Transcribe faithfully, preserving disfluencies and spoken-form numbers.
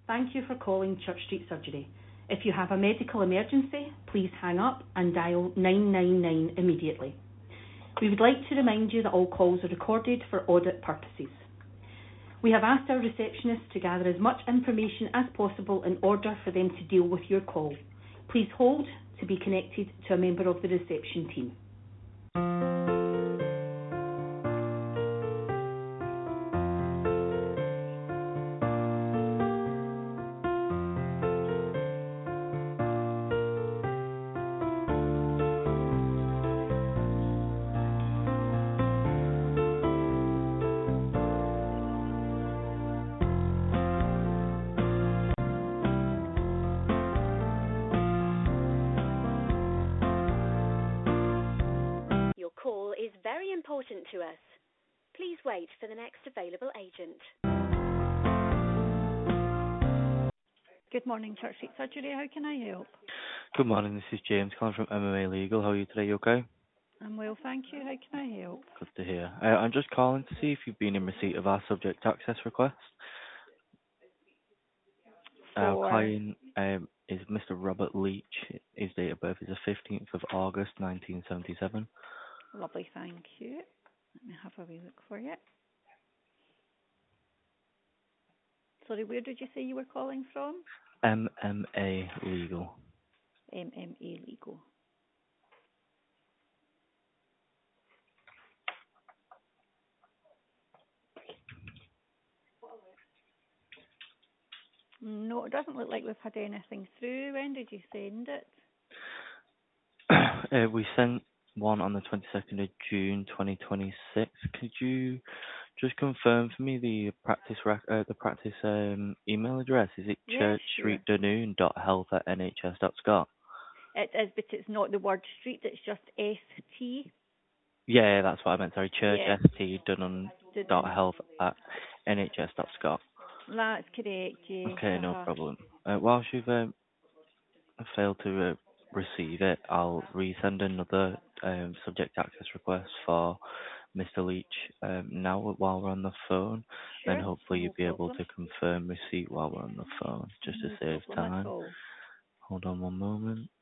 Thank you for calling Church Street Surgery. If you have a medical emergency, please hang up and dial nine nine nine immediately. We would like to remind you that all calls are recorded for audit purposes. We have asked our receptionists to gather as much information as possible in order for them to deal with your call. Please hold to be connected to a member of the reception team. Your call is very important to us. Please wait for the next available agent. Good morning, Church Street Surgery. How can I help? Good morning, this is James calling from M M A Legal. How are you today? You okay? I'm well, thank you. How can I help? Good to hear. Uh, I'm just calling to see if you've been in receipt of our subject access request. Our For client um, is Mister Robert Leach. His date of birth is the fifteenth of August, nineteen seventy-seven. Lovely, thank you. Let me have a wee look for you. Sorry, where did you say you were calling from? M M A Legal. M M A Legal. No, it doesn't look like we've had anything through. When did you send it? uh, we sent one on the twenty-second of June, twenty twenty-six. Could you just confirm for me the practice rec- uh, the practice um, email address? Is it Yeah, sure. churchstreetdunoon.health at nhs dot scot? It is, but it's not the word street, it's just S T. Yeah, that's what I meant. Sorry, Yeah. churchstdunoon.health at nhs dot scot. That's correct, yes. Okay, no Uh-huh. problem. Uh, whilst you've um, failed to uh, receive it, I'll resend another um, subject access request for Mister Leach um, now while we're on the phone, and Sure, hopefully no you'll be able problem. to confirm receipt while we're on the phone, just to No save problem at time. all. Hold on one moment.